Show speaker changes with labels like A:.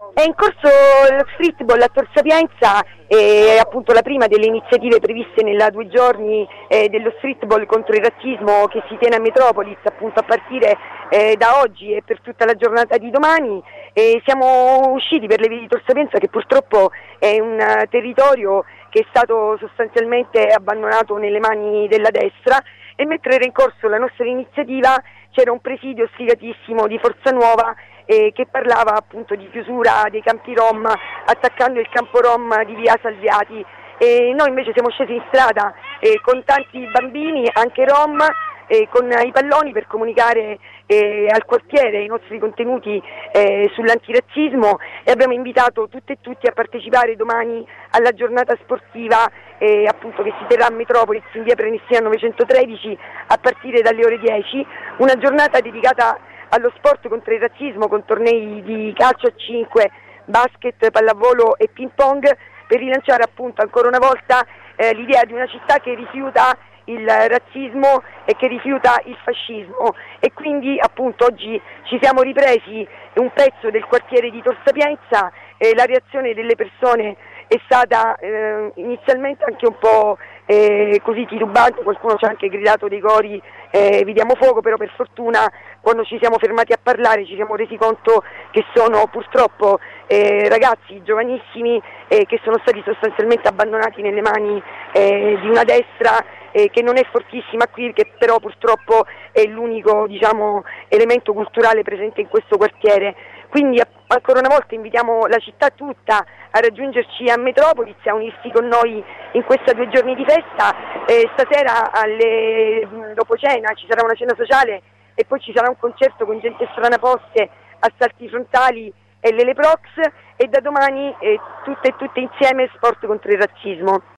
A: È in corso lo streetball a Tor Sapienza, è appunto la prima delle iniziative previste nella 2 giorni dello streetball contro il razzismo che si tiene a Metropolis appunto a partire da oggi e per tutta la giornata di domani. Siamo usciti per le vie di Tor Sapienza, che purtroppo è un territorio che è stato sostanzialmente abbandonato nelle mani della destra, e mentre era in corso la nostra iniziativa c'era un presidio sfigatissimo di Forza Nuova che parlava appunto di chiusura dei campi Rom attaccando il campo Rom di via Salviati, e noi invece siamo scesi in strada con tanti bambini, anche Rom, con i palloni per comunicare al quartiere i nostri contenuti sull'antirazzismo, e abbiamo invitato tutte e tutti a partecipare domani alla giornata sportiva appunto che si terrà a Metropolis in via Prenestina 913 a partire dalle ore 10, una giornata dedicata allo sport contro il razzismo con tornei di calcio a 5, basket, pallavolo e ping pong, per rilanciare appunto ancora una volta l'idea di una città che rifiuta il razzismo e che rifiuta il fascismo, e quindi appunto oggi ci siamo ripresi un pezzo del quartiere di Tor Sapienza. La reazione delle persone è stata inizialmente anche un po' così titubante, qualcuno ci ha anche gridato dei cori vi diamo fuoco, però per fortuna quando ci siamo fermati a parlare ci siamo resi conto che sono purtroppo ragazzi giovanissimi che sono stati sostanzialmente abbandonati nelle mani di una destra che non è fortissima qui, che però purtroppo è l'unico elemento culturale presente in questo quartiere. Quindi ancora una volta invitiamo la città tutta a raggiungerci a Metropolis, a unirsi con noi in questa 2 giorni di festa. Stasera dopo cena ci sarà una cena sociale e poi ci sarà un concerto con gente strana poste, assalti frontali e l'Ele Prox, e da domani tutte insieme sport contro il razzismo.